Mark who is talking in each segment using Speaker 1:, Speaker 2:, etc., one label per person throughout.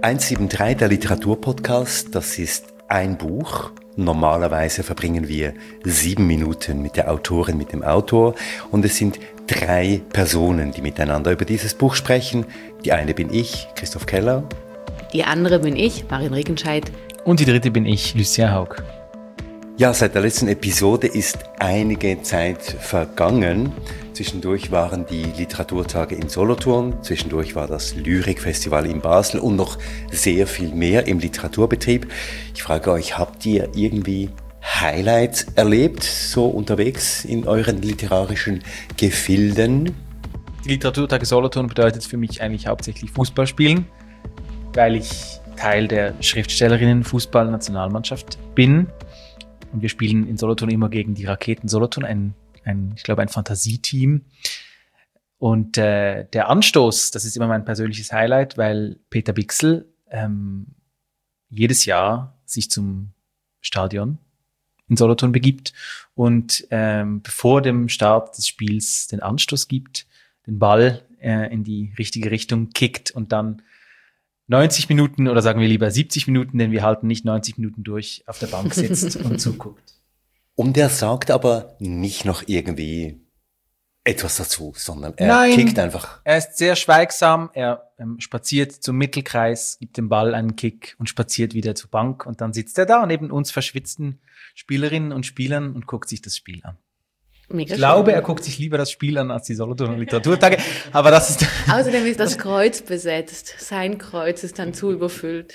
Speaker 1: 173, der Literaturpodcast, das ist ein Buch. Normalerweise verbringen wir 7 Minuten mit der Autorin, mit dem Autor, und es sind 3 Personen, die miteinander über dieses Buch sprechen. Die eine bin ich, Christoph Keller.
Speaker 2: Die andere bin ich, Marion Regenscheid.
Speaker 3: Und die dritte bin ich, Lucia Haug.
Speaker 1: Ja, seit der letzten Episode ist einige Zeit vergangen. Zwischendurch waren die Literaturtage in Solothurn, zwischendurch war das Lyrikfestival in Basel und noch sehr viel mehr im Literaturbetrieb. Ich frage euch, habt ihr irgendwie Highlights erlebt, so unterwegs in euren literarischen Gefilden?
Speaker 3: Die Literaturtage Solothurn bedeutet für mich eigentlich hauptsächlich Fußball spielen, weil ich Teil der Schriftstellerinnen-Fußball-Nationalmannschaft bin. Und wir spielen in Solothurn immer gegen die Raketen Solothurn, ich glaube, ein Fantasieteam. Und der Anstoß, das ist immer mein persönliches Highlight, weil Peter Bichsel jedes Jahr sich zum Stadion in Solothurn begibt und bevor dem Start des Spiels den Anstoß gibt, den Ball in die richtige Richtung kickt und dann 90 Minuten oder sagen wir lieber 70 Minuten, denn wir halten nicht 90 Minuten durch, auf der Bank sitzt und zuguckt.
Speaker 1: Und er sagt aber nicht noch irgendwie etwas dazu, sondern er kickt einfach.
Speaker 3: Er ist sehr schweigsam, er spaziert zum Mittelkreis, gibt dem Ball einen Kick und spaziert wieder zur Bank und dann sitzt er da neben uns verschwitzten Spielerinnen und Spielern und guckt sich das Spiel an.
Speaker 2: Mega
Speaker 3: ich glaube,
Speaker 2: schön.
Speaker 3: er guckt sich lieber das Spiel an als die Solothurner Literaturtage, aber das ist...
Speaker 2: Außerdem ist das Kreuz besetzt. Sein Kreuz ist dann zu überfüllt.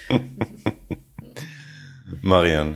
Speaker 1: Marianne.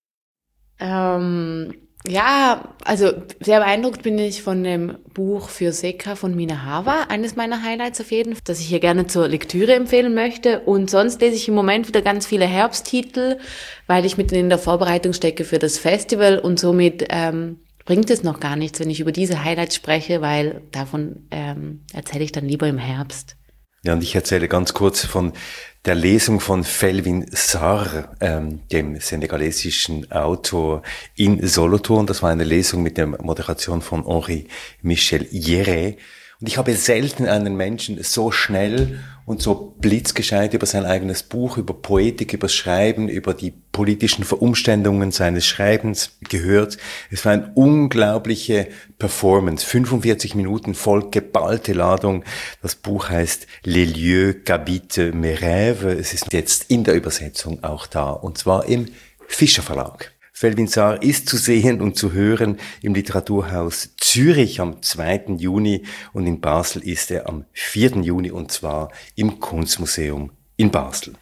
Speaker 2: Ja, also sehr beeindruckt bin ich von dem Buch für Seka von Mina Hava, eines meiner Highlights auf jeden Fall, das ich hier gerne zur Lektüre empfehlen möchte. Und sonst lese ich im Moment wieder ganz viele Herbsttitel, weil ich mitten in der Vorbereitung stecke für das Festival und somit bringt es noch gar nichts, wenn ich über diese Highlights spreche, weil davon erzähle ich dann lieber im Herbst.
Speaker 1: Ja, und ich erzähle ganz kurz von der Lesung von Felwine Sarr, dem senegalesischen Autor in Solothurn. Das war eine Lesung mit der Moderation von Henri Michel Jere. Und ich habe selten einen Menschen so schnell und so blitzgescheit über sein eigenes Buch, über Poetik, über das Schreiben, über die politischen Verumständungen seines Schreibens gehört. Es war eine unglaubliche Performance. 45 Minuten voll geballte Ladung. Das Buch heißt Les lieux qu'habitent mes rêves. Es ist jetzt in der Übersetzung auch da, und zwar im Fischer Verlag. Felwine Sarr ist zu sehen und zu hören im Literaturhaus Zürich am 2. Juni und in Basel ist er am 4. Juni und zwar im Kunstmuseum in Basel.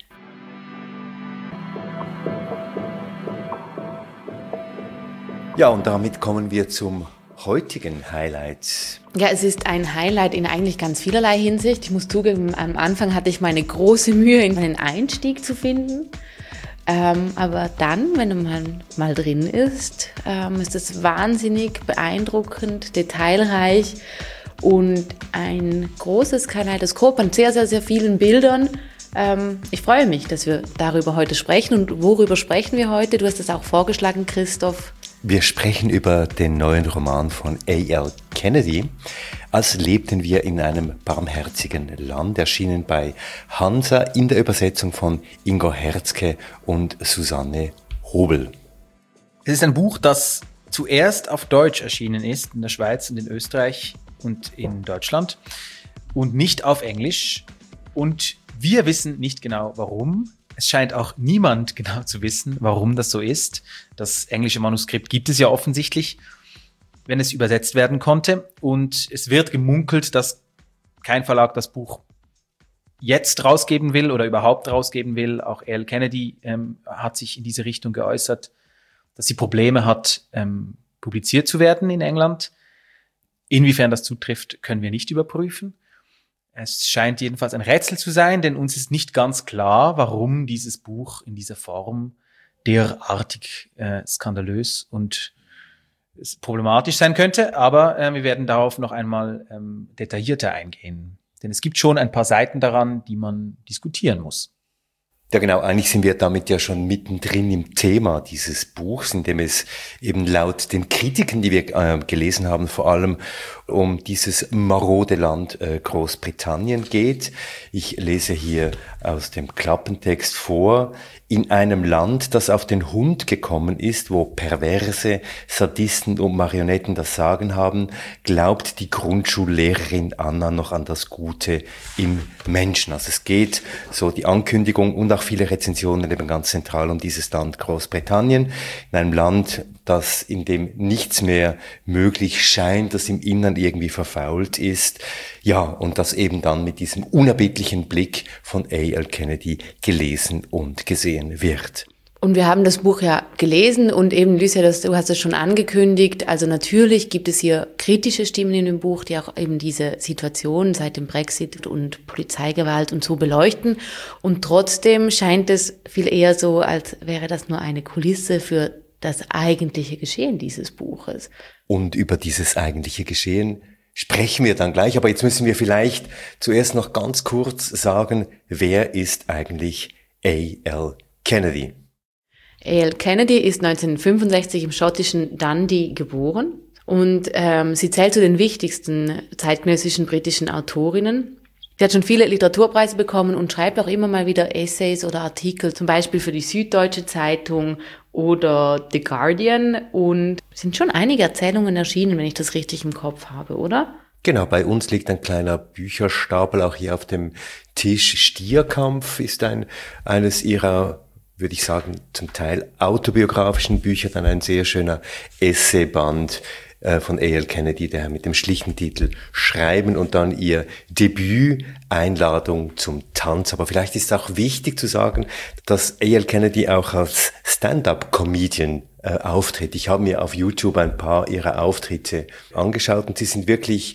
Speaker 1: Ja, und damit kommen wir zum heutigen Highlight.
Speaker 2: Ja, es ist ein Highlight in eigentlich ganz vielerlei Hinsicht. Ich muss zugeben, am Anfang hatte ich meine große Mühe, einen Einstieg zu finden. Aber dann, wenn man mal drin ist es wahnsinnig beeindruckend, detailreich und ein großes Kaleidoskop an sehr, sehr, sehr vielen Bildern. Ich freue mich, dass wir darüber heute sprechen. Und worüber sprechen wir heute? Du hast es auch vorgeschlagen, Christoph.
Speaker 1: Wir sprechen über den neuen Roman von A.L. Kennedy. Als lebten wir in einem barmherzigen Land, erschienen bei Hansa in der Übersetzung von Ingo Herzke und Susanne Hobel.
Speaker 3: Es ist ein Buch, das zuerst auf Deutsch erschienen ist, in der Schweiz und in Österreich und in Deutschland und nicht auf Englisch. Und wir wissen nicht genau, warum. Es scheint auch niemand genau zu wissen, warum das so ist. Das englische Manuskript gibt es ja offensichtlich, wenn es übersetzt werden konnte. Und es wird gemunkelt, dass kein Verlag das Buch jetzt rausgeben will oder überhaupt rausgeben will. Auch A.L. Kennedy hat sich in diese Richtung geäußert, dass sie Probleme hat, publiziert zu werden in England. Inwiefern das zutrifft, können wir nicht überprüfen. Es scheint jedenfalls ein Rätsel zu sein, denn uns ist nicht ganz klar, warum dieses Buch in dieser Form derartig skandalös und problematisch sein könnte. Aber wir werden darauf noch einmal detaillierter eingehen. Denn es gibt schon ein paar Seiten daran, die man diskutieren muss.
Speaker 1: Ja genau, eigentlich sind wir damit ja schon mittendrin im Thema dieses Buchs, in dem es eben laut den Kritiken, die wir gelesen haben, vor allem um dieses marode Land Großbritannien geht. Ich lese hier aus dem Klappentext vor: In einem Land, das auf den Hund gekommen ist, wo Perverse, Sadisten und Marionetten das Sagen haben, glaubt die Grundschullehrerin Anna noch an das Gute im Menschen. Also es geht, so die Ankündigung und auch viele Rezensionen eben ganz zentral um dieses Land Großbritannien, in einem Land, in dem nichts mehr möglich scheint, das im Innern irgendwie verfault ist. Ja, und das eben dann mit diesem unerbittlichen Blick von A.L. Kennedy gelesen und gesehen wird.
Speaker 2: Und wir haben das Buch ja gelesen und eben, Lucia, du hast es schon angekündigt, also natürlich gibt es hier kritische Stimmen in dem Buch, die auch eben diese Situation seit dem Brexit und Polizeigewalt und so beleuchten. Und trotzdem scheint es viel eher so, als wäre das nur eine Kulisse für das eigentliche Geschehen dieses Buches.
Speaker 1: Und über dieses eigentliche Geschehen sprechen wir dann gleich, aber jetzt müssen wir vielleicht zuerst noch ganz kurz sagen, wer ist eigentlich A.L. Kennedy?
Speaker 2: A.L. Kennedy ist 1965 im schottischen Dundee geboren und sie zählt zu den wichtigsten zeitgenössischen britischen Autorinnen. Sie hat schon viele Literaturpreise bekommen und schreibt auch immer mal wieder Essays oder Artikel, zum Beispiel für die Süddeutsche Zeitung oder The Guardian, und sind schon einige Erzählungen erschienen, wenn ich das richtig im Kopf habe, oder?
Speaker 1: Genau, bei uns liegt ein kleiner Bücherstapel auch hier auf dem Tisch. Stierkampf ist eines ihrer, würde ich sagen, zum Teil autobiografischen Bücher, dann ein sehr schöner Essayband von A.L. Kennedy, der mit dem schlichten Titel Schreiben, und dann ihr Debüt Einladung zum Tanz. Aber vielleicht ist es auch wichtig zu sagen, dass A.L. Kennedy auch als Stand-up-Comedian auftritt. Ich habe mir auf YouTube ein paar ihrer Auftritte angeschaut und sie sind wirklich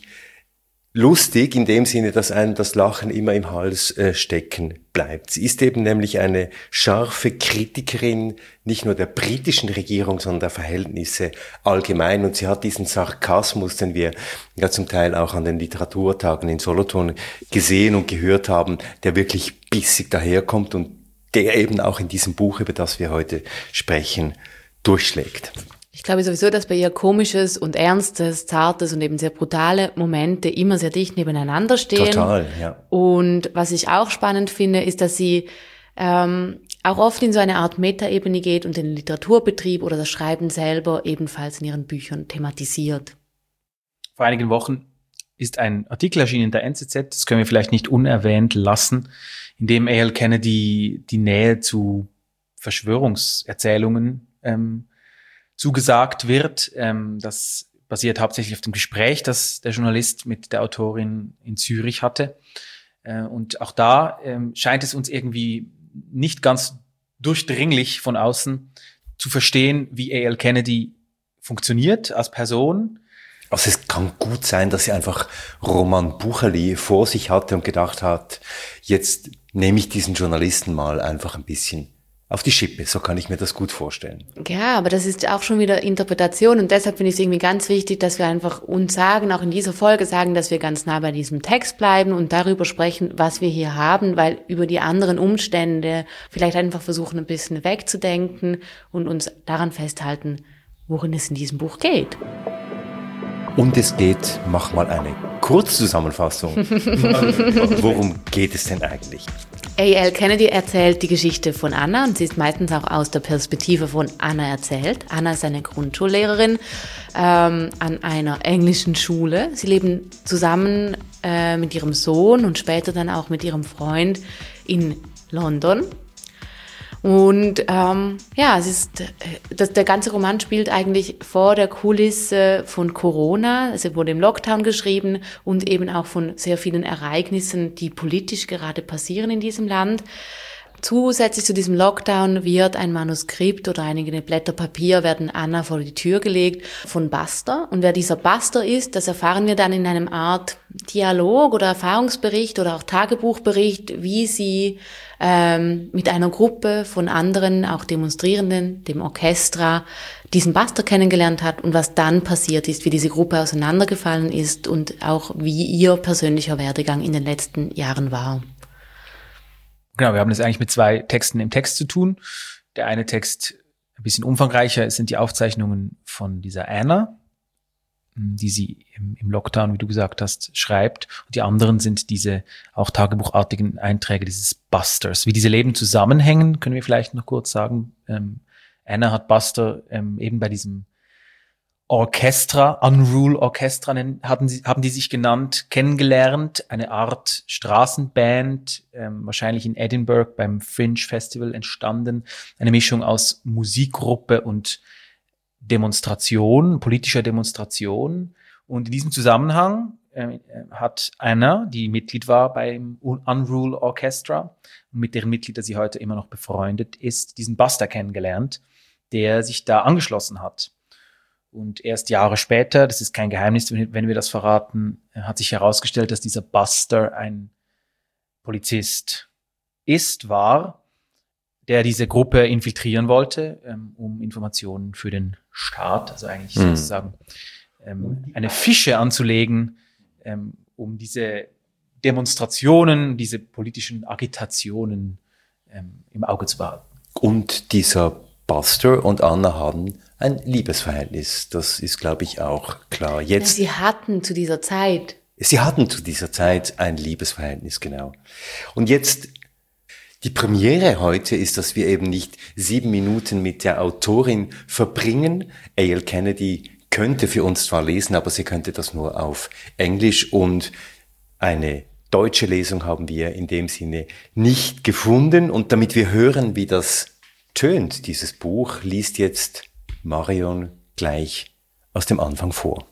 Speaker 1: lustig in dem Sinne, dass einem das Lachen immer im Hals stecken bleibt. Sie ist eben nämlich eine scharfe Kritikerin nicht nur der britischen Regierung, sondern der Verhältnisse allgemein. Und sie hat diesen Sarkasmus, den wir ja zum Teil auch an den Literaturtagen in Solothurn gesehen und gehört haben, der wirklich bissig daherkommt und der eben auch in diesem Buch, über das wir heute sprechen, durchschlägt.
Speaker 2: Ich glaube sowieso, dass bei ihr Komisches und Ernstes, Zartes und eben sehr brutale Momente immer sehr dicht nebeneinander stehen.
Speaker 1: Total, ja.
Speaker 2: Und was ich auch spannend finde, ist, dass sie auch oft in so eine Art Metaebene geht und den Literaturbetrieb oder das Schreiben selber ebenfalls in ihren Büchern thematisiert.
Speaker 3: Vor einigen Wochen ist ein Artikel erschienen in der NZZ, das können wir vielleicht nicht unerwähnt lassen, in dem A.L. Kennedy die Nähe zu Verschwörungserzählungen zugesagt wird. Das basiert hauptsächlich auf dem Gespräch, das der Journalist mit der Autorin in Zürich hatte. Und auch da scheint es uns irgendwie nicht ganz durchdringlich von außen zu verstehen, wie A.L. Kennedy funktioniert als Person.
Speaker 1: Also es kann gut sein, dass sie einfach Roman Bucherli vor sich hatte und gedacht hat, jetzt nehme ich diesen Journalisten mal einfach ein bisschen auf die Schippe. So kann ich mir das gut vorstellen.
Speaker 2: Ja, aber das ist auch schon wieder Interpretation und deshalb finde ich es irgendwie ganz wichtig, dass wir einfach uns sagen, auch in dieser Folge sagen, dass wir ganz nah bei diesem Text bleiben und darüber sprechen, was wir hier haben, weil über die anderen Umstände vielleicht einfach versuchen, ein bisschen wegzudenken und uns daran festhalten, worin es in diesem Buch geht.
Speaker 1: Und es geht, mach mal eine Kurzzusammenfassung. Worum geht es denn eigentlich?
Speaker 2: A.L. Kennedy erzählt die Geschichte von Anna und sie ist meistens auch aus der Perspektive von Anna erzählt. Anna ist eine Grundschullehrerin an einer englischen Schule. Sie leben zusammen mit ihrem Sohn und später dann auch mit ihrem Freund in London. Und es ist, der ganze Roman spielt eigentlich vor der Kulisse von Corona. Es wurde im Lockdown geschrieben und eben auch von sehr vielen Ereignissen, die politisch gerade passieren in diesem Land. Zusätzlich zu diesem Lockdown wird ein Manuskript oder einige Blätter Papier werden Anna vor die Tür gelegt von Buster. Und wer dieser Buster ist, das erfahren wir dann in einem Art Dialog oder Erfahrungsbericht oder auch Tagebuchbericht, wie sie mit einer Gruppe von anderen, auch Demonstrierenden, dem Orchestra, diesen Buster kennengelernt hat und was dann passiert ist, wie diese Gruppe auseinandergefallen ist und auch wie ihr persönlicher Werdegang in den letzten Jahren war.
Speaker 3: Genau, wir haben es eigentlich mit 2 Texten im Text zu tun. Der eine Text, ein bisschen umfangreicher, sind die Aufzeichnungen von dieser Anna, die sie im Lockdown, wie du gesagt hast, schreibt. Und die anderen sind diese auch tagebuchartigen Einträge dieses Busters. Wie diese Leben zusammenhängen, können wir vielleicht noch kurz sagen. Anna hat Buster eben bei diesem Orchestra, Unruly Orchestra haben die sich genannt, kennengelernt, eine Art Straßenband, wahrscheinlich in Edinburgh beim Fringe Festival entstanden, eine Mischung aus Musikgruppe und Demonstration, politischer Demonstration. Und in diesem Zusammenhang hat Anna, die Mitglied war beim Unruly Orchestra und mit deren Mitglieder sie heute immer noch befreundet ist, diesen Buster kennengelernt, der sich da angeschlossen hat. Und erst Jahre später, das ist kein Geheimnis, wenn wir das verraten, hat sich herausgestellt, dass dieser Buster ein Polizist war, der diese Gruppe infiltrieren wollte, um Informationen für den Staat, also eigentlich sozusagen eine Fische anzulegen, um diese Demonstrationen, diese politischen Agitationen im Auge zu behalten.
Speaker 1: Und dieser Buster und Anna haben ein Liebesverhältnis. Das ist, glaube ich, auch klar. Jetzt,
Speaker 2: Sie hatten zu dieser Zeit
Speaker 1: ein Liebesverhältnis, genau. Und jetzt, die Premiere heute ist, dass wir eben nicht 7 Minuten mit der Autorin verbringen. A.L. Kennedy könnte für uns zwar lesen, aber sie könnte das nur auf Englisch, und eine deutsche Lesung haben wir in dem Sinne nicht gefunden. Und damit wir hören, wie das tönt, dieses Buch, liest jetzt Marion gleich aus dem Anfang vor.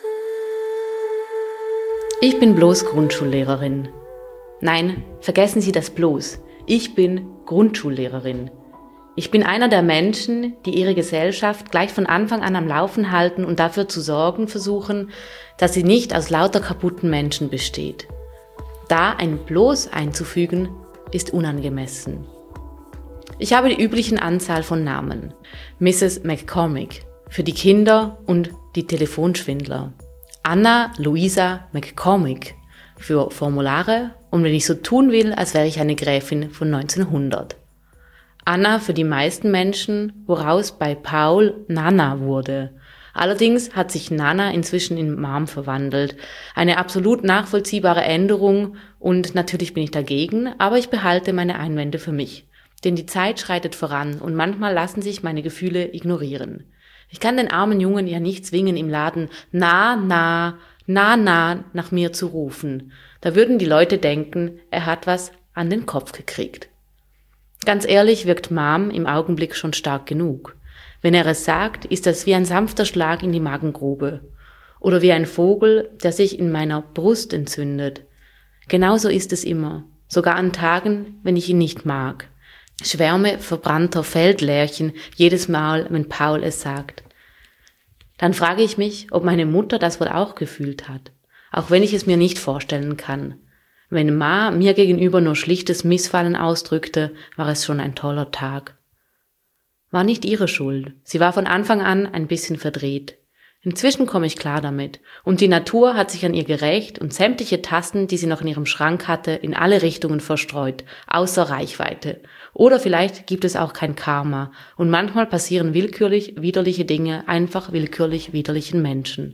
Speaker 2: Ich bin bloß Grundschullehrerin. Nein, vergessen Sie das bloß. Ich bin Grundschullehrerin. Ich bin einer der Menschen, die ihre Gesellschaft gleich von Anfang an am Laufen halten und dafür zu sorgen versuchen, dass sie nicht aus lauter kaputten Menschen besteht. Da ein bloß einzufügen, ist unangemessen. Ich habe die üblichen Anzahl von Namen. Mrs. McCormick für die Kinder und die Telefonschwindler. Anna Louisa McCormick für Formulare und wenn ich so tun will, als wäre ich eine Gräfin von 1900. Anna für die meisten Menschen, woraus bei Paul Nana wurde. Allerdings hat sich Nana inzwischen in Mom verwandelt. Eine absolut nachvollziehbare Änderung und natürlich bin ich dagegen, aber ich behalte meine Einwände für mich. Denn die Zeit schreitet voran und manchmal lassen sich meine Gefühle ignorieren. Ich kann den armen Jungen ja nicht zwingen, im Laden na nach mir zu rufen. Da würden die Leute denken, er hat was an den Kopf gekriegt. Ganz ehrlich wirkt Mom im Augenblick schon stark genug. Wenn er es sagt, ist das wie ein sanfter Schlag in die Magengrube. Oder wie ein Vogel, der sich in meiner Brust entzündet. Genauso ist es immer, sogar an Tagen, wenn ich ihn nicht mag. Schwärme verbrannter Feldlärchen jedes Mal, wenn Paul es sagt. Dann frage ich mich, ob meine Mutter das wohl auch gefühlt hat, auch wenn ich es mir nicht vorstellen kann. Wenn Ma mir gegenüber nur schlichtes Missfallen ausdrückte, war es schon ein toller Tag. War nicht ihre Schuld. Sie war von Anfang an ein bisschen verdreht. Inzwischen komme ich klar damit. Und die Natur hat sich an ihr gerächt und sämtliche Tassen, die sie noch in ihrem Schrank hatte, in alle Richtungen verstreut, außer Reichweite. Oder vielleicht gibt es auch kein Karma. Und manchmal passieren willkürlich widerliche Dinge einfach willkürlich widerlichen Menschen.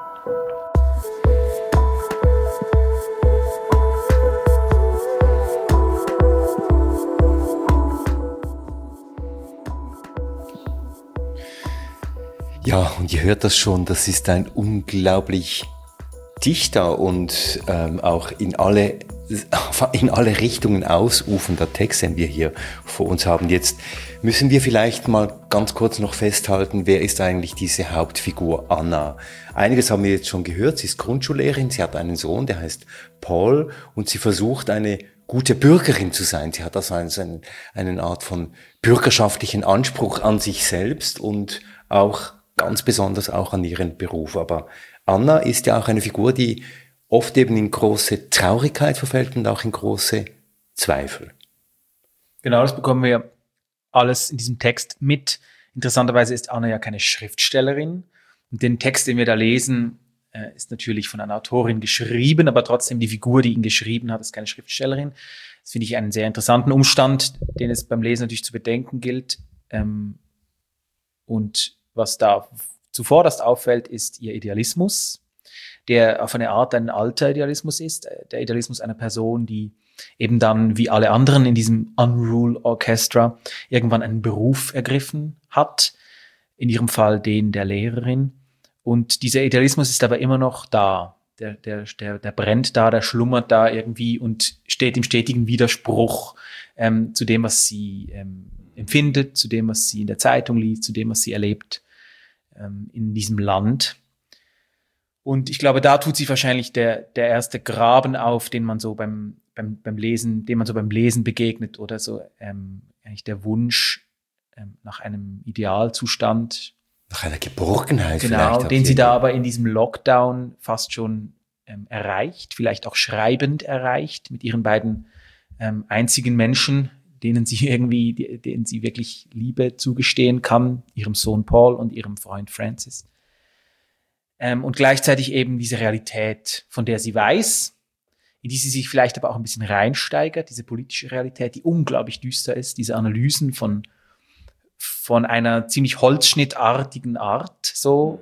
Speaker 1: Ja, und ihr hört das schon, das ist ein unglaublich dichter und auch in alle Richtungen ausufernder Text, den wir hier vor uns haben. Jetzt müssen wir vielleicht mal ganz kurz noch festhalten, wer ist eigentlich diese Hauptfigur Anna? Einiges haben wir jetzt schon gehört, sie ist Grundschullehrerin, sie hat einen Sohn, der heißt Paul, und sie versucht eine gute Bürgerin zu sein. Sie hat also eine Art von bürgerschaftlichen Anspruch an sich selbst und auch ganz besonders auch an ihren Beruf. Aber Anna ist ja auch eine Figur, die oft eben in große Traurigkeit verfällt und auch in große Zweifel.
Speaker 3: Genau, das bekommen wir alles in diesem Text mit. Interessanterweise ist Anna ja keine Schriftstellerin. Und den Text, den wir da lesen, ist natürlich von einer Autorin geschrieben, aber trotzdem die Figur, die ihn geschrieben hat, ist keine Schriftstellerin. Das finde ich einen sehr interessanten Umstand, den es beim Lesen natürlich zu bedenken gilt. Und was da zuvorderst auffällt, ist ihr Idealismus, der auf eine Art ein alter Idealismus ist, der Idealismus einer Person, die eben dann wie alle anderen in diesem Unruly Orchestra irgendwann einen Beruf ergriffen hat, in ihrem Fall den der Lehrerin. Und dieser Idealismus ist aber immer noch da. Der brennt da, der schlummert da irgendwie und steht im stetigen Widerspruch zu dem, was sie empfindet, zu dem, was sie in der Zeitung liest, zu dem, was sie erlebt in diesem Land. Und ich glaube, da tut sich wahrscheinlich der erste Graben auf, den man so beim Lesen, dem man so beim Lesen begegnet, oder so eigentlich der Wunsch nach einem Idealzustand.
Speaker 1: Nach einer Geborgenheit
Speaker 3: genau,
Speaker 1: vielleicht.
Speaker 3: Den sie da aber in diesem Lockdown fast schon erreicht, vielleicht auch schreibend erreicht, mit ihren beiden einzigen Menschen, denen sie wirklich Liebe zugestehen kann, ihrem Sohn Paul und ihrem Freund Francis. Und gleichzeitig eben diese Realität, von der sie weiß, in die sie sich vielleicht aber auch ein bisschen reinsteigert, diese politische Realität, die unglaublich düster ist, diese Analysen von einer ziemlich holzschnittartigen Art, so,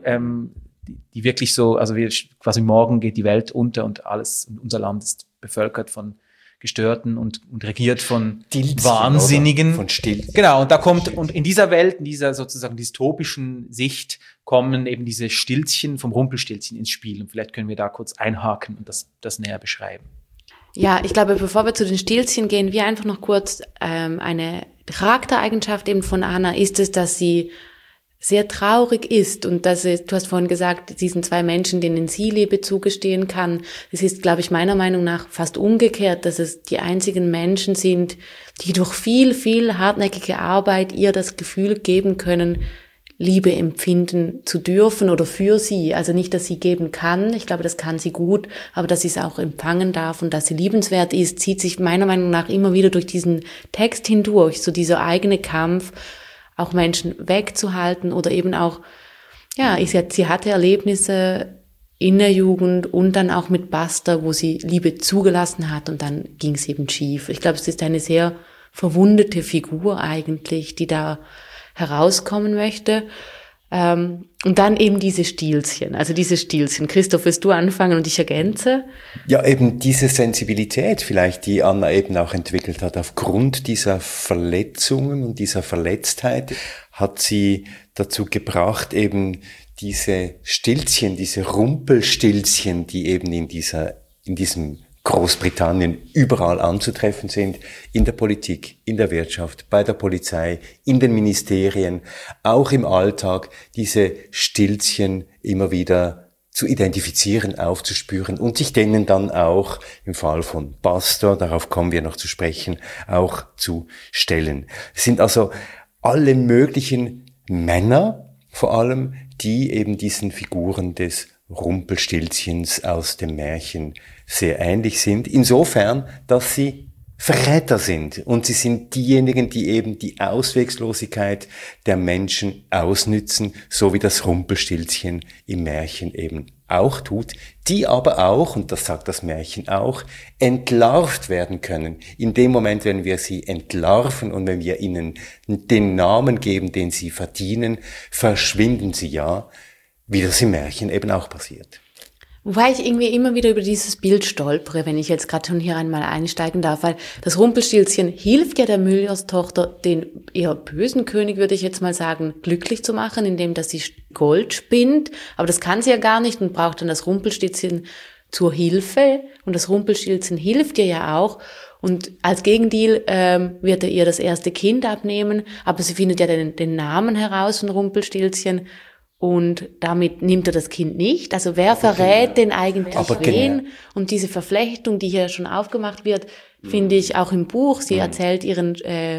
Speaker 3: die wirklich so, also quasi morgen geht die Welt unter und unser Land ist bevölkert von Gestörten und regiert von
Speaker 1: Stilzchen,
Speaker 3: Wahnsinnigen.
Speaker 1: Von Stilzchen.
Speaker 3: Genau, und in dieser Welt, in dieser sozusagen dystopischen Sicht kommen eben diese Stilzchen vom Rumpelstilzchen ins Spiel. Und vielleicht können wir da kurz einhaken und das näher beschreiben.
Speaker 2: Ja, ich glaube, bevor wir zu den Stilzchen gehen, wir einfach noch kurz eine Charaktereigenschaft eben von Anna ist es, dass sie sehr traurig ist und du hast vorhin gesagt, diesen zwei Menschen, denen sie Liebe zugestehen kann. Es ist, glaube ich, meiner Meinung nach fast umgekehrt, dass es die einzigen Menschen sind, die durch viel, viel hartnäckige Arbeit ihr das Gefühl geben können, Liebe empfinden zu dürfen oder für sie. Also nicht, dass sie geben kann, ich glaube, das kann sie gut, aber dass sie es auch empfangen darf und dass sie liebenswert ist, zieht sich meiner Meinung nach immer wieder durch diesen Text hindurch, so dieser eigene Kampf, auch Menschen wegzuhalten oder eben auch, ja, sie hatte Erlebnisse in der Jugend und dann auch mit Buster, wo sie Liebe zugelassen hat und dann ging es eben schief. Ich glaube, es ist eine sehr verwundete Figur eigentlich, die da herauskommen möchte. Und dann eben diese Stilzchen. Christoph, willst du anfangen und ich ergänze?
Speaker 1: Ja, eben diese Sensibilität vielleicht, die Anna eben auch entwickelt hat, aufgrund dieser Verletzungen und dieser Verletztheit, hat sie dazu gebracht, eben diese Stilzchen, diese Rumpelstilzchen, die eben in diesem Großbritannien überall anzutreffen sind, in der Politik, in der Wirtschaft, bei der Polizei, in den Ministerien, auch im Alltag, diese Stilzchen immer wieder zu identifizieren, aufzuspüren und sich denen dann auch im Fall von Buster, darauf kommen wir noch zu sprechen, auch zu stellen. Es sind also alle möglichen Männer, vor allem, die eben diesen Figuren des Rumpelstilzchens aus dem Märchen sehr ähnlich sind, insofern, dass sie Verräter sind und sie sind diejenigen, die eben die Auswegslosigkeit der Menschen ausnützen, so wie das Rumpelstilzchen im Märchen eben auch tut, die aber auch, und das sagt das Märchen auch, entlarvt werden können. In dem Moment, wenn wir sie entlarven und wenn wir ihnen den Namen geben, den sie verdienen, verschwinden sie ja, wie das im Märchen eben auch passiert.
Speaker 2: Wobei ich irgendwie immer wieder über dieses Bild stolpere, wenn ich jetzt gerade schon hier einmal einsteigen darf, weil das Rumpelstilzchen hilft ja der Müllers-Tochter, den eher bösen König, würde ich jetzt mal sagen, glücklich zu machen, indem dass sie Gold spinnt. Aber das kann sie ja gar nicht und braucht dann das Rumpelstilzchen zur Hilfe. Und das Rumpelstilzchen hilft ihr ja auch. Und als Gegendeal wird er ihr das erste Kind abnehmen, aber sie findet ja den Namen heraus von Rumpelstilzchen. Und damit nimmt er das Kind nicht. Also wer verrät denn eigentlich wen? Und diese Verflechtung, die hier schon aufgemacht wird, finde ich auch im Buch. Sie erzählt ihren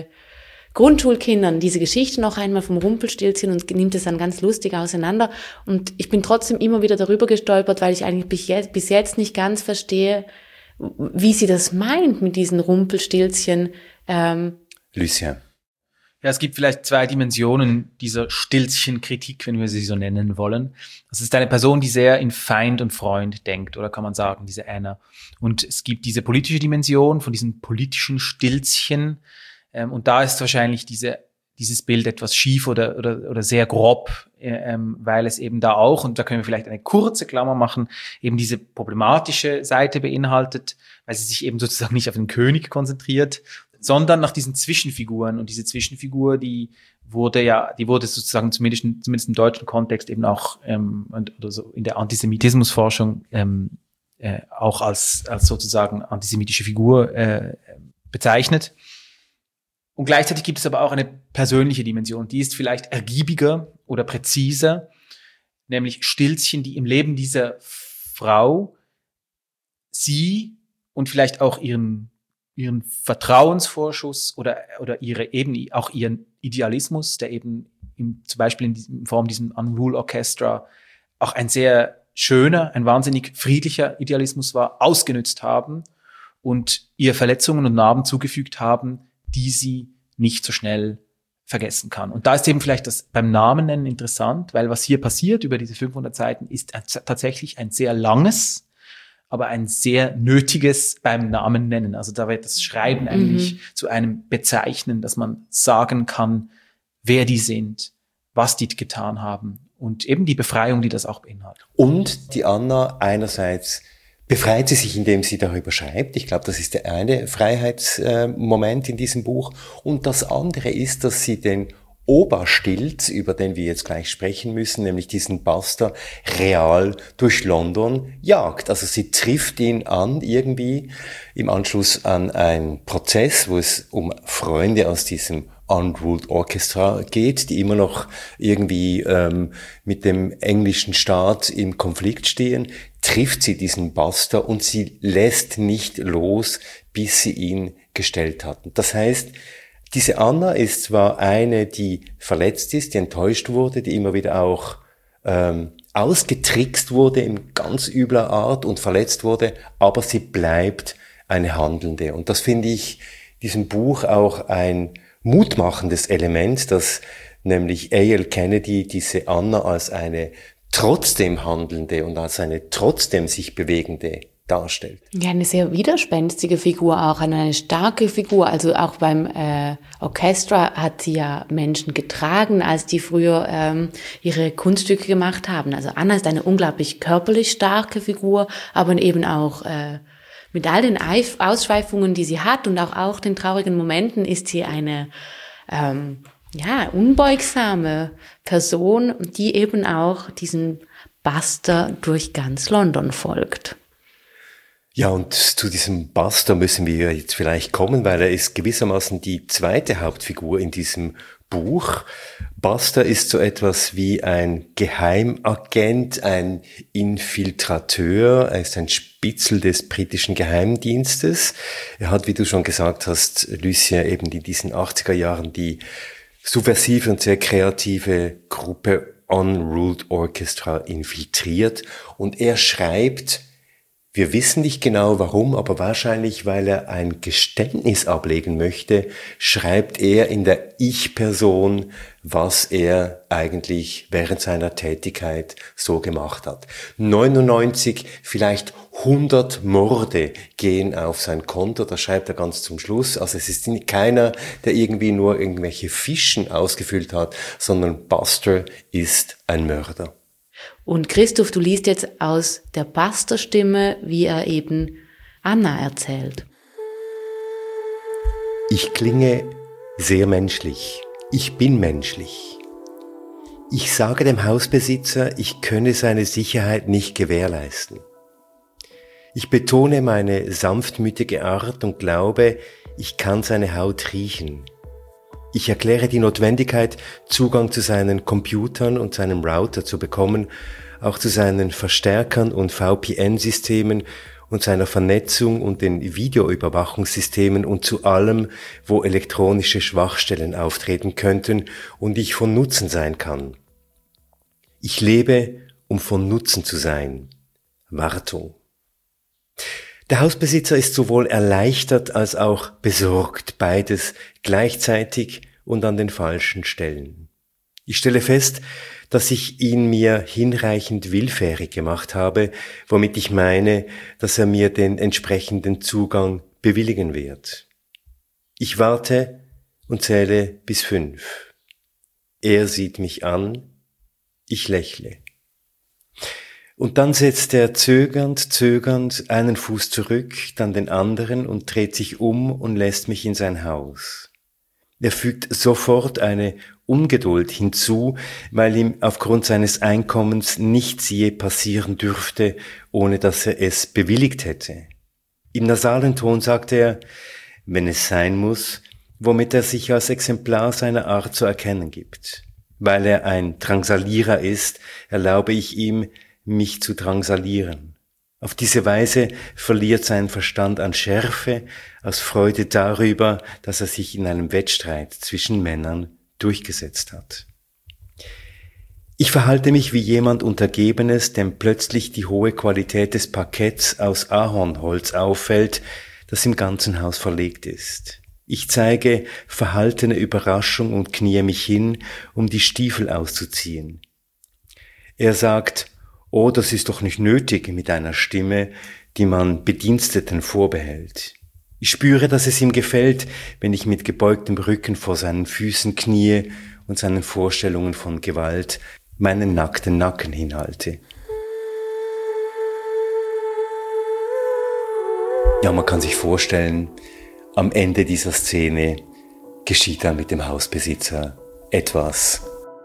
Speaker 2: Grundschulkindern diese Geschichte noch einmal vom Rumpelstilzchen und nimmt es dann ganz lustig auseinander. Und ich bin trotzdem immer wieder darüber gestolpert, weil ich eigentlich bis jetzt nicht ganz verstehe, wie sie das meint mit diesen Rumpelstilzchen.
Speaker 1: Lucien.
Speaker 3: Ja, es gibt vielleicht 2 Dimensionen dieser Stilzchenkritik, wenn wir sie so nennen wollen. Das ist eine Person, die sehr in Feind und Freund denkt, oder kann man sagen, diese Anna. Und es gibt diese politische Dimension von diesen politischen Stilzchen. Und da ist wahrscheinlich dieses Bild etwas schief oder sehr grob, weil es eben da auch, und da können wir vielleicht eine kurze Klammer machen, eben diese problematische Seite beinhaltet, weil sie sich eben sozusagen nicht auf den König konzentriert, sondern nach diesen Zwischenfiguren. Und diese Zwischenfigur, die wurde sozusagen zumindest im deutschen Kontext eben auch oder so in der Antisemitismusforschung auch als sozusagen antisemitische Figur bezeichnet. Und gleichzeitig gibt es aber auch eine persönliche Dimension, die ist vielleicht ergiebiger oder präziser, nämlich Stilzchen, die im Leben dieser Frau sie und vielleicht auch ihren Vertrauensvorschuss oder auch ihren Idealismus, der eben zum Beispiel in Form diesem Unruly Orchestra auch ein sehr schöner, ein wahnsinnig friedlicher Idealismus war, ausgenützt haben und ihr Verletzungen und Narben zugefügt haben, die sie nicht so schnell vergessen kann. Und da ist eben vielleicht das beim Namen nennen interessant, weil was hier passiert über diese 500 Seiten ist tatsächlich ein sehr langes, aber ein sehr nötiges beim Namen nennen. Also da wird das Schreiben eigentlich zu einem Bezeichnen, dass man sagen kann, wer die sind, was die getan haben und eben die Befreiung, die das auch beinhaltet.
Speaker 1: Und die Anna einerseits befreit sie sich, indem sie darüber schreibt. Ich glaube, das ist der eine Freiheitsmoment in diesem Buch. Und das andere ist, dass sie den Oberstilz, über den wir jetzt gleich sprechen müssen, nämlich diesen Buster, real durch London jagt. Also sie trifft ihn an irgendwie im Anschluss an einen Prozess, wo es um Freunde aus diesem Unruly Orchestra geht, die immer noch irgendwie mit dem englischen Staat im Konflikt stehen, trifft sie diesen Buster und sie lässt nicht los, bis sie ihn gestellt hat. Das heißt, diese Anna ist zwar eine, die verletzt ist, die enttäuscht wurde, die immer wieder auch ausgetrickst wurde in ganz übler Art und verletzt wurde, aber sie bleibt eine Handelnde. Und das finde ich diesem Buch auch ein mutmachendes Element, dass nämlich A.L. Kennedy diese Anna als eine trotzdem handelnde und als eine trotzdem sich bewegende darstellt.
Speaker 2: Ja, eine sehr widerspenstige Figur auch, eine starke Figur. Also auch beim Orchestra hat sie ja Menschen getragen, als die früher ihre Kunststücke gemacht haben. Also Anna ist eine unglaublich körperlich starke Figur, aber eben auch mit all den Ausschweifungen, die sie hat und auch den traurigen Momenten ist sie eine unbeugsame Person, die eben auch diesen Buster durch ganz London folgt.
Speaker 1: Ja, und zu diesem Buster müssen wir jetzt vielleicht kommen, weil er ist gewissermaßen die zweite Hauptfigur in diesem Buch. Buster ist so etwas wie ein Geheimagent, ein Infiltrateur, er ist ein Spitzel des britischen Geheimdienstes. Er hat, wie du schon gesagt hast, Lucia, eben in diesen 80er Jahren die subversive und sehr kreative Gruppe Unruly Orchestra infiltriert und er schreibt, wir wissen nicht genau warum, aber wahrscheinlich, weil er ein Geständnis ablegen möchte, schreibt er in der Ich-Person, was er eigentlich während seiner Tätigkeit so gemacht hat. 99, vielleicht 100 Morde gehen auf sein Konto, das schreibt er ganz zum Schluss. Also es ist keiner, der irgendwie nur irgendwelche Fischen ausgefüllt hat, sondern Buster ist ein Mörder.
Speaker 2: Und Christoph, du liest jetzt aus der Buster-Stimme, wie er eben Anna erzählt.
Speaker 1: Ich klinge sehr menschlich. Ich bin menschlich. Ich sage dem Hausbesitzer, ich könne seine Sicherheit nicht gewährleisten. Ich betone meine sanftmütige Art und glaube, ich kann seine Haut riechen. Ich erkläre die Notwendigkeit, Zugang zu seinen Computern und seinem Router zu bekommen, auch zu seinen Verstärkern und VPN-Systemen und seiner Vernetzung und den Videoüberwachungssystemen und zu allem, wo elektronische Schwachstellen auftreten könnten und ich von Nutzen sein kann. Ich lebe, um von Nutzen zu sein. Wartung. Der Hausbesitzer ist sowohl erleichtert als auch besorgt, beides gleichzeitig und an den falschen Stellen. Ich stelle fest, dass ich ihn mir hinreichend willfährig gemacht habe, womit ich meine, dass er mir den entsprechenden Zugang bewilligen wird. Ich warte und zähle bis 5. Er sieht mich an, ich lächle. Und dann setzt er zögernd einen Fuß zurück, dann den anderen und dreht sich um und lässt mich in sein Haus. Er fügt sofort eine Ungeduld hinzu, weil ihm aufgrund seines Einkommens nichts je passieren dürfte, ohne dass er es bewilligt hätte. Im nasalen Ton sagt er, wenn es sein muss, womit er sich als Exemplar seiner Art zu erkennen gibt. Weil er ein Drangsalierer ist, erlaube ich ihm, mich zu drangsalieren. Auf diese Weise verliert sein Verstand an Schärfe, aus Freude darüber, dass er sich in einem Wettstreit zwischen Männern durchgesetzt hat. Ich verhalte mich wie jemand Untergebenes, dem plötzlich die hohe Qualität des Parketts aus Ahornholz auffällt, das im ganzen Haus verlegt ist. Ich zeige verhaltene Überraschung und kniee mich hin, um die Stiefel auszuziehen. Er sagt, oh, das ist doch nicht nötig, mit einer Stimme, die man Bediensteten vorbehält. Ich spüre, dass es ihm gefällt, wenn ich mit gebeugtem Rücken vor seinen Füßen kniee und seinen Vorstellungen von Gewalt meinen nackten Nacken hinhalte. Ja, man kann sich vorstellen, am Ende dieser Szene geschieht dann mit dem Hausbesitzer etwas.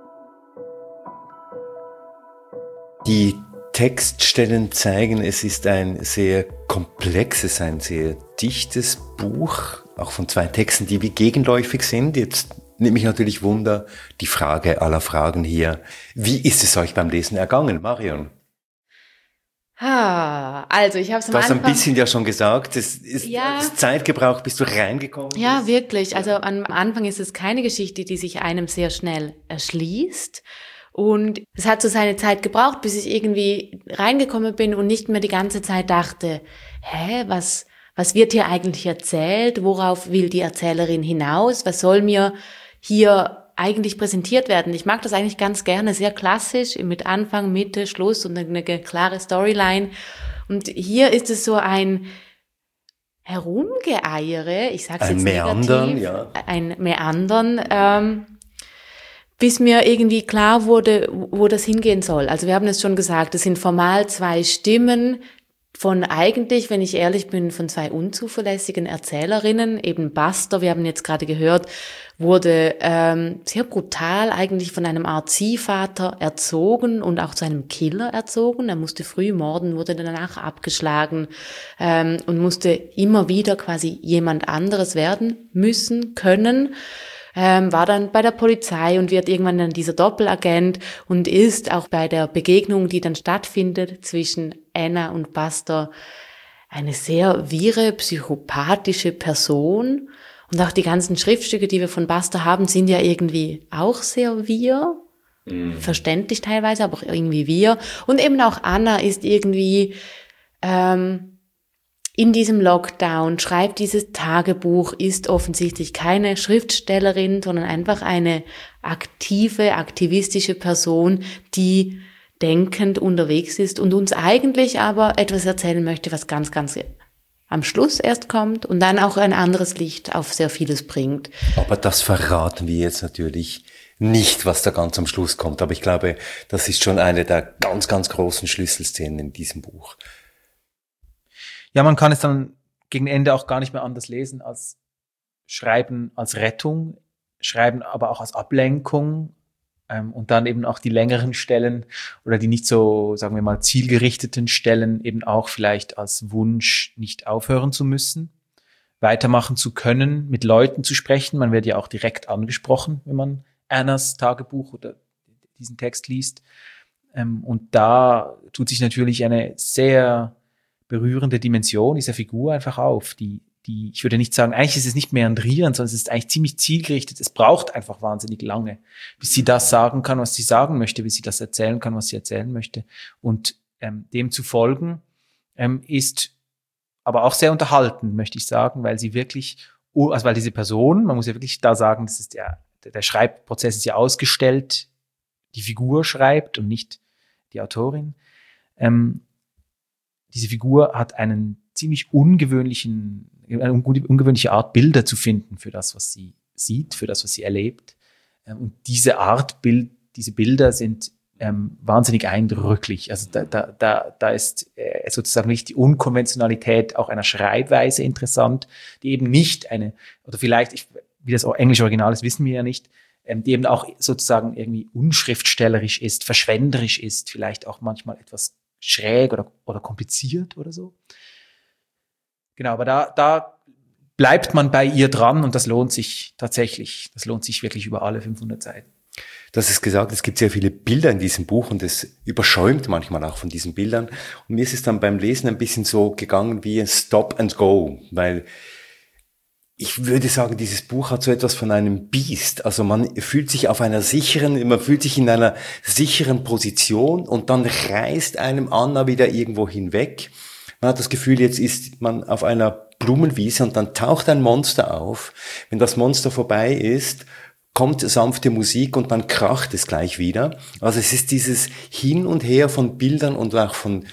Speaker 1: Die Textstellen zeigen, es ist ein sehr komplexes, ein sehr dichtes Buch, auch von 2 Texten, die wie gegenläufig sind. Jetzt nimmt mich natürlich Wunder, die Frage aller Fragen hier. Wie ist es euch beim Lesen ergangen, Marion?
Speaker 2: Also ich habe es am Anfang...
Speaker 1: Du hast ein bisschen ja schon gesagt, es ist Zeit gebraucht, bis du reingekommen bist.
Speaker 2: Ja, wirklich. Also am Anfang ist es keine Geschichte, die sich einem sehr schnell erschließt. Und es hat so seine Zeit gebraucht, bis ich irgendwie reingekommen bin und nicht mehr die ganze Zeit dachte, was wird hier eigentlich erzählt? Worauf will die Erzählerin hinaus? Was soll mir hier eigentlich präsentiert werden? Ich mag das eigentlich ganz gerne, sehr klassisch, mit Anfang, Mitte, Schluss und eine klare Storyline. Und hier ist es so ein Herumgeeiere, ich sag's jetzt negativ, ein Meandern, bis mir irgendwie klar wurde, wo das hingehen soll. Also wir haben es schon gesagt, es sind formal 2 Stimmen von eigentlich, wenn ich ehrlich bin, von 2 unzuverlässigen Erzählerinnen. Eben Buster, wir haben jetzt gerade gehört, wurde sehr brutal eigentlich von einem Art Ziehvater erzogen und auch zu einem Killer erzogen. Er musste früh morden, wurde danach abgeschlagen und musste immer wieder quasi jemand anderes werden müssen, können. War dann bei der Polizei und wird irgendwann dann dieser Doppelagent und ist auch bei der Begegnung, die dann stattfindet zwischen Anna und Buster, eine sehr wirre, psychopathische Person. Und auch die ganzen Schriftstücke, die wir von Buster haben, sind ja irgendwie auch sehr wirr. Verständlich teilweise, aber auch irgendwie wirr. Und eben auch Anna ist irgendwie in diesem Lockdown, schreibt dieses Tagebuch, ist offensichtlich keine Schriftstellerin, sondern einfach eine aktive, aktivistische Person, die denkend unterwegs ist und uns eigentlich aber etwas erzählen möchte, was ganz, ganz am Schluss erst kommt und dann auch ein anderes Licht auf sehr vieles bringt.
Speaker 1: Aber das verraten wir jetzt natürlich nicht, was da ganz am Schluss kommt. Aber ich glaube, das ist schon eine der ganz, ganz großen Schlüsselszenen in diesem Buch.
Speaker 3: Ja, man kann es dann gegen Ende auch gar nicht mehr anders lesen als Schreiben als Rettung, Schreiben aber auch als Ablenkung und dann eben auch die längeren Stellen oder die nicht so, sagen wir mal, zielgerichteten Stellen eben auch vielleicht als Wunsch, nicht aufhören zu müssen, weitermachen zu können, mit Leuten zu sprechen. Man wird ja auch direkt angesprochen, wenn man Annas Tagebuch oder diesen Text liest. Und da tut sich natürlich eine sehr berührende Dimension dieser Figur einfach auf, die, ich würde nicht sagen, eigentlich ist es nicht meandrierend, sondern es ist eigentlich ziemlich zielgerichtet. Es braucht einfach wahnsinnig lange, bis sie das sagen kann, was sie sagen möchte, bis sie das erzählen kann, was sie erzählen möchte. Und dem zu folgen ist aber auch sehr unterhaltend, möchte ich sagen, weil sie wirklich, also weil diese Person, man muss ja wirklich da sagen, das ist ja der Schreibprozess ist ja ausgestellt, die Figur schreibt und nicht die Autorin. Diese Figur hat eine ungewöhnliche Art, Bilder zu finden für das, was sie sieht, für das, was sie erlebt. Und diese Bilder sind wahnsinnig eindrücklich. Also da ist sozusagen nicht die Unkonventionalität auch einer Schreibweise interessant, die eben nicht oder vielleicht, wie das englische Original ist, wissen wir ja nicht, die eben auch sozusagen irgendwie unschriftstellerisch ist, verschwenderisch ist, vielleicht auch manchmal etwas schräg oder kompliziert oder so. Genau, aber da bleibt man bei ihr dran und das lohnt sich tatsächlich. Das lohnt sich wirklich über alle 500 Seiten.
Speaker 1: Du hast es gesagt, es gibt sehr viele Bilder in diesem Buch und es überschäumt manchmal auch von diesen Bildern. Und mir ist es dann beim Lesen ein bisschen so gegangen wie ein Stop and Go, weil ich würde sagen, dieses Buch hat so etwas von einem Biest. Also man fühlt sich in einer sicheren Position und dann reißt einem Anna wieder irgendwo hinweg. Man hat das Gefühl, jetzt ist man auf einer Blumenwiese und dann taucht ein Monster auf. Wenn das Monster vorbei ist, kommt sanfte Musik und dann kracht es gleich wieder. Also es ist dieses Hin und Her von Bildern und auch von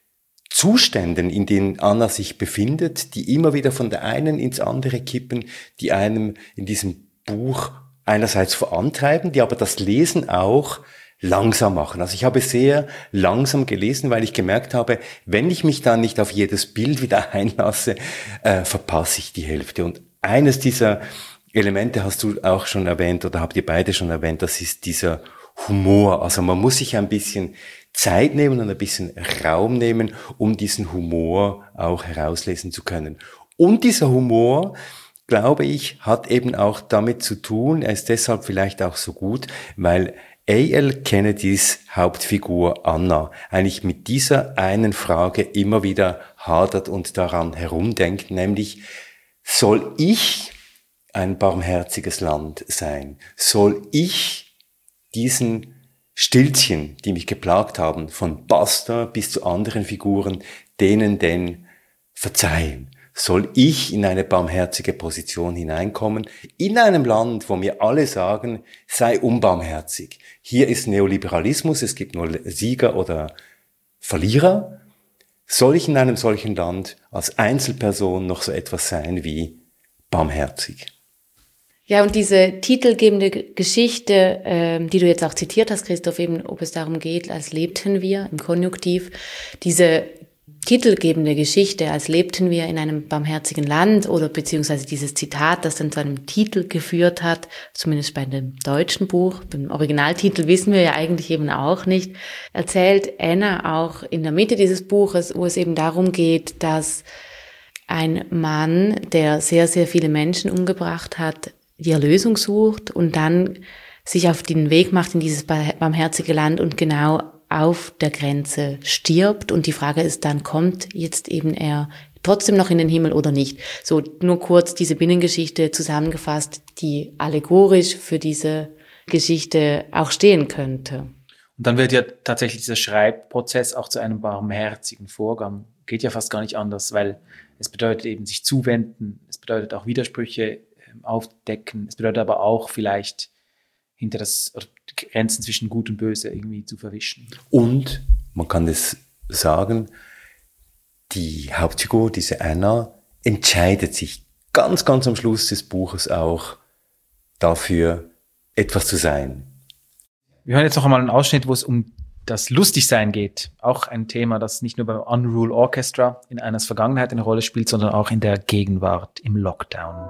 Speaker 1: Zuständen, in denen Anna sich befindet, die immer wieder von der einen ins andere kippen, die einem in diesem Buch einerseits vorantreiben, die aber das Lesen auch langsam machen. Also ich habe sehr langsam gelesen, weil ich gemerkt habe, wenn ich mich dann nicht auf jedes Bild wieder einlasse, verpasse ich die Hälfte. Und eines dieser Elemente hast du auch schon erwähnt oder habt ihr beide schon erwähnt, das ist dieser Humor. Also man muss sich ein bisschen Zeit nehmen und ein bisschen Raum nehmen, um diesen Humor auch herauslesen zu können. Und dieser Humor, glaube ich, hat eben auch damit zu tun, er ist deshalb vielleicht auch so gut, weil A.L. Kennedys Hauptfigur Anna eigentlich mit dieser einen Frage immer wieder hadert und daran herumdenkt, nämlich, soll ich ein barmherziges Land sein? Soll ich diesen Stilzchen, die mich geplagt haben, von Buster bis zu anderen Figuren, denen denn verzeihen? Soll ich in eine barmherzige Position hineinkommen, in einem Land, wo mir alle sagen, sei unbarmherzig. Hier ist Neoliberalismus, es gibt nur Sieger oder Verlierer. Soll ich in einem solchen Land als Einzelperson noch so etwas sein wie barmherzig?
Speaker 2: Ja, und diese titelgebende Geschichte, die du jetzt auch zitiert hast, Christoph, eben, ob es darum geht, als lebten wir, im Konjunktiv, diese titelgebende Geschichte, als lebten wir in einem barmherzigen Land oder beziehungsweise dieses Zitat, das dann zu einem Titel geführt hat, zumindest bei dem deutschen Buch, beim Originaltitel wissen wir ja eigentlich eben auch nicht, erzählt Anna auch in der Mitte dieses Buches, wo es eben darum geht, dass ein Mann, der sehr, sehr viele Menschen umgebracht hat, die Erlösung sucht und dann sich auf den Weg macht in dieses barmherzige Land und genau auf der Grenze stirbt. Und die Frage ist dann, kommt jetzt eben er trotzdem noch in den Himmel oder nicht? So nur kurz diese Binnengeschichte zusammengefasst, die allegorisch für diese Geschichte auch stehen könnte.
Speaker 3: Und dann wird ja tatsächlich dieser Schreibprozess auch zu einem barmherzigen Vorgang. Geht ja fast gar nicht anders, weil es bedeutet eben sich zuwenden, es bedeutet auch Widersprüche aufdecken, es bedeutet aber auch vielleicht hinter die Grenzen zwischen Gut und Böse irgendwie zu verwischen.
Speaker 1: Und man kann es sagen, die Hauptfigur, diese Anna, entscheidet sich ganz, ganz am Schluss des Buches auch dafür, etwas zu sein.
Speaker 3: Wir hören jetzt noch einmal einen Ausschnitt, wo es um das Lustigsein geht. Auch ein Thema, das nicht nur beim Unruly Orchestra in Annas Vergangenheit eine Rolle spielt, sondern auch in der Gegenwart, im Lockdown.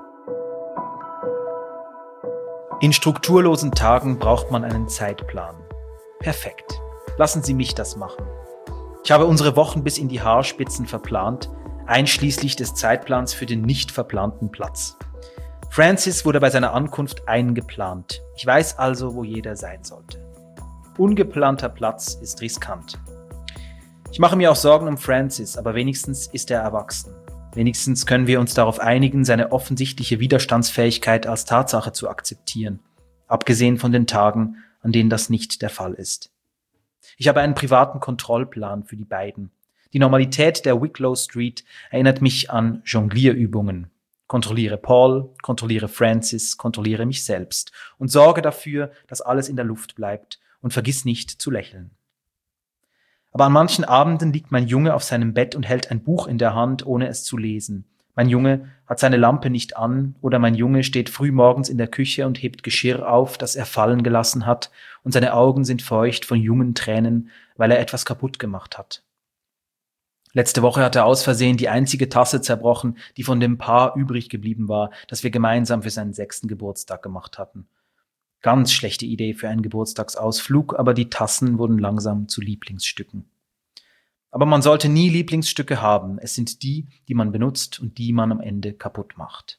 Speaker 3: In strukturlosen Tagen braucht man einen Zeitplan. Perfekt. Lassen Sie mich das machen. Ich habe unsere Wochen bis in die Haarspitzen verplant, einschließlich des Zeitplans für den nicht verplanten Platz. Francis wurde bei seiner Ankunft eingeplant. Ich weiß also, wo jeder sein sollte. Ungeplanter Platz ist riskant. Ich mache mir auch Sorgen um Francis, aber wenigstens ist er erwachsen. Wenigstens können wir uns darauf einigen, seine offensichtliche Widerstandsfähigkeit als Tatsache zu akzeptieren, abgesehen von den Tagen, an denen das nicht der Fall ist. Ich habe einen privaten Kontrollplan für die beiden. Die Normalität der Wicklow Street erinnert mich an Jonglierübungen. Kontrolliere Paul, kontrolliere Francis, kontrolliere mich selbst und sorge dafür, dass alles in der Luft bleibt und vergiss nicht zu lächeln. Aber an manchen Abenden liegt mein Junge auf seinem Bett und hält ein Buch in der Hand, ohne es zu lesen. Mein Junge hat seine Lampe nicht an oder mein Junge steht früh morgens in der Küche und hebt Geschirr auf, das er fallen gelassen hat, und seine Augen sind feucht von jungen Tränen, weil er etwas kaputt gemacht hat. Letzte Woche hat er aus Versehen die einzige Tasse zerbrochen, die von dem Paar übrig geblieben war, das wir gemeinsam für seinen 6. Geburtstag gemacht hatten. Ganz schlechte Idee für einen Geburtstagsausflug, aber die Tassen wurden langsam zu Lieblingsstücken. Aber man sollte nie Lieblingsstücke haben. Es sind die, die man benutzt und die man am Ende kaputt macht.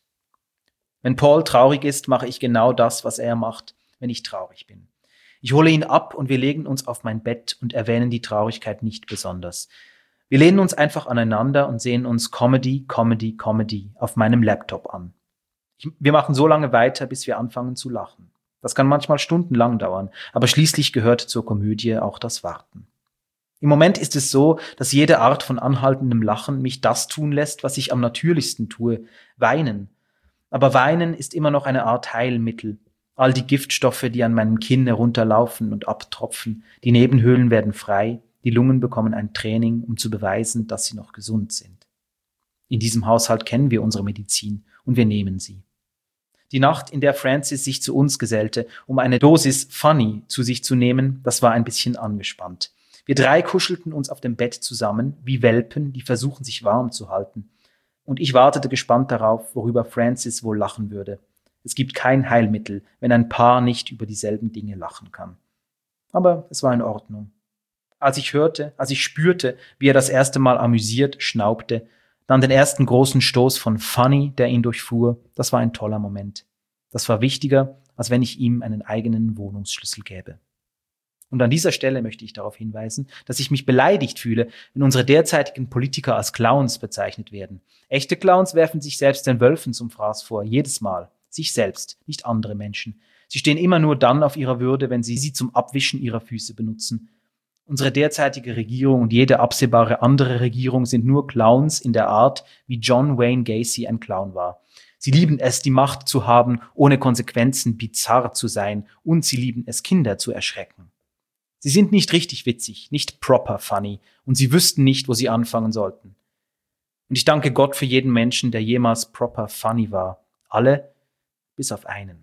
Speaker 3: Wenn Paul traurig ist, mache ich genau das, was er macht, wenn ich traurig bin. Ich hole ihn ab und wir legen uns auf mein Bett und erwähnen die Traurigkeit nicht besonders. Wir lehnen uns einfach aneinander und sehen uns Comedy, Comedy, Comedy auf meinem Laptop an. Wir machen so lange weiter, bis wir anfangen zu lachen. Das kann manchmal stundenlang dauern, aber schließlich gehört zur Komödie auch das Warten. Im Moment ist es so, dass jede Art von anhaltendem Lachen mich das tun lässt, was ich am natürlichsten tue, weinen. Aber Weinen ist immer noch eine Art Heilmittel. All die Giftstoffe, die an meinem Kinn herunterlaufen und abtropfen, die Nebenhöhlen werden frei, die Lungen bekommen ein Training, um zu beweisen, dass sie noch gesund sind. In diesem Haushalt kennen wir unsere Medizin und wir nehmen sie. Die Nacht, in der Francis sich zu uns gesellte, um eine Dosis Funny zu sich zu nehmen, das war ein bisschen angespannt. Wir 3 kuschelten uns auf dem Bett zusammen, wie Welpen, die versuchen, sich warm zu halten. Und ich wartete gespannt darauf, worüber Francis wohl lachen würde. Es gibt kein Heilmittel, wenn ein Paar nicht über dieselben Dinge lachen kann. Aber es war in Ordnung. Als ich spürte, wie er das erste Mal amüsiert schnaubte, dann den ersten großen Stoß von Funny, der ihn durchfuhr, das war ein toller Moment. Das war wichtiger, als wenn ich ihm einen eigenen Wohnungsschlüssel gäbe. Und an dieser Stelle möchte ich darauf hinweisen, dass ich mich beleidigt fühle, wenn unsere derzeitigen Politiker als Clowns bezeichnet werden. Echte Clowns werfen sich selbst den Wölfen zum Fraß vor, jedes Mal. Sich selbst, nicht andere Menschen. Sie stehen immer nur dann auf ihrer Würde, wenn sie zum Abwischen ihrer Füße benutzen. Unsere derzeitige Regierung und jede absehbare andere Regierung sind nur Clowns in der Art, wie John Wayne Gacy ein Clown war. Sie lieben es, die Macht zu haben, ohne Konsequenzen bizarr zu sein, und sie lieben es, Kinder zu erschrecken. Sie sind nicht richtig witzig, nicht proper funny, und sie wüssten nicht, wo sie anfangen sollten. Und ich danke Gott für jeden Menschen, der jemals proper funny war. Alle, bis auf einen.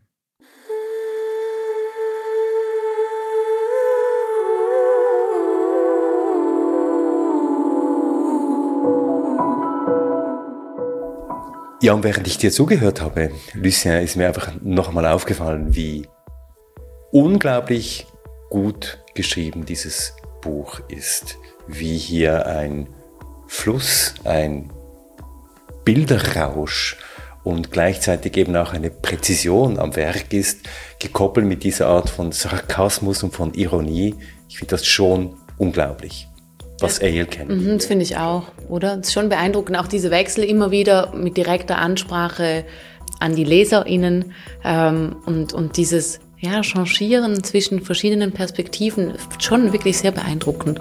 Speaker 1: Ja, und während ich dir zugehört habe, Lucien, ist mir einfach nochmal aufgefallen, wie unglaublich gut geschrieben dieses Buch ist. Wie hier ein Fluss, ein Bilderrausch und gleichzeitig eben auch eine Präzision am Werk ist, gekoppelt mit dieser Art von Sarkasmus und von Ironie. Ich finde das schon unglaublich, was A.L. kennt.
Speaker 2: Das finde ich auch, oder? Es ist schon beeindruckend, auch diese Wechsel immer wieder mit direkter Ansprache an die LeserInnen und dieses Changieren zwischen verschiedenen Perspektiven, schon wirklich sehr beeindruckend.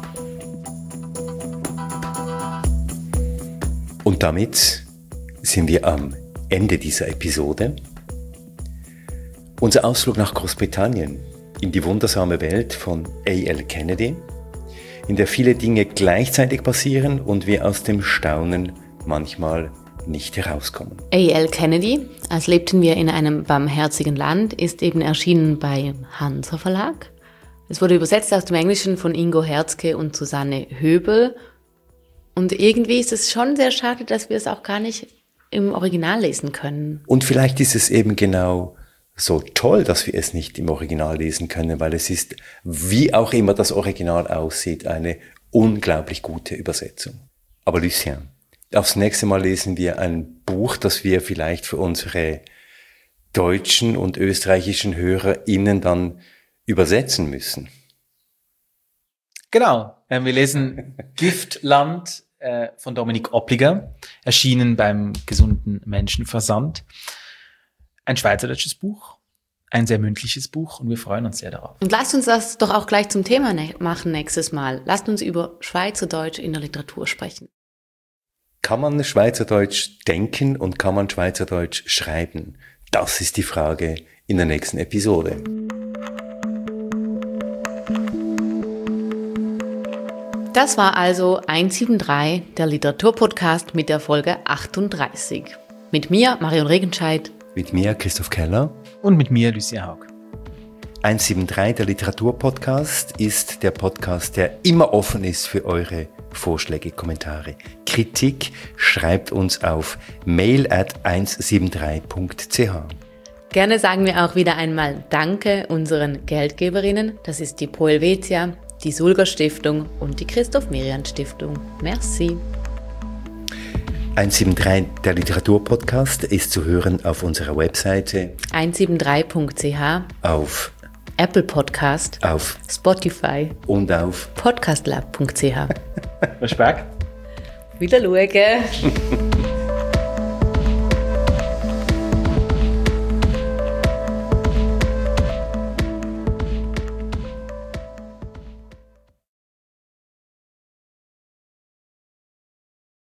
Speaker 1: Und damit sind wir am Ende dieser Episode. Unser Ausflug nach Großbritannien in die wundersame Welt von A.L. Kennedy, in der viele Dinge gleichzeitig passieren und wir aus dem Staunen manchmal nicht herauskommen.
Speaker 2: A.L. Kennedy, als lebten wir in einem barmherzigen Land, ist eben erschienen bei Hansa Verlag. Es wurde übersetzt aus dem Englischen von Ingo Herzke und Susanne Höbel. Und irgendwie ist es schon sehr schade, dass wir es auch gar nicht im Original lesen können.
Speaker 1: Und vielleicht ist es eben genau so toll, dass wir es nicht im Original lesen können, weil es ist, wie auch immer das Original aussieht, eine unglaublich gute Übersetzung. Aber Lucien, aufs nächste Mal lesen wir ein Buch, das wir vielleicht für unsere deutschen und österreichischen HörerInnen dann übersetzen müssen.
Speaker 3: Genau, wir lesen Giftland von Dominik Oppliger, erschienen beim Gesunden Menschenversand. Ein schweizerdeutsches Buch, ein sehr mündliches Buch und wir freuen uns sehr darauf.
Speaker 2: Und lasst uns das doch auch gleich zum Thema machen nächstes Mal. Lasst uns über Schweizerdeutsch in der Literatur sprechen.
Speaker 1: Kann man Schweizerdeutsch denken und kann man Schweizerdeutsch schreiben? Das ist die Frage in der nächsten Episode.
Speaker 2: Das war also 173, der Literaturpodcast mit der Folge 38. Mit mir, Marion Regenscheid.
Speaker 1: Mit mir, Christoph Keller.
Speaker 3: Und mit mir, Lucia Haug.
Speaker 1: 173, der Literaturpodcast, ist der Podcast, der immer offen ist für eure Vorschläge, Kommentare. Kritik schreibt uns auf mail@173.ch.
Speaker 2: Gerne sagen wir auch wieder einmal Danke unseren Geldgeberinnen. Das ist die Pro Helvetia, die Sulger Stiftung und die Christoph Merian Stiftung. Merci.
Speaker 1: 173, der Literaturpodcast, ist zu hören auf unserer Webseite
Speaker 2: 173.ch,
Speaker 1: auf
Speaker 2: Apple Podcast,
Speaker 1: auf
Speaker 2: Spotify
Speaker 1: und auf
Speaker 2: podcastlab.ch.
Speaker 3: Respekt.
Speaker 2: Wieder schauen.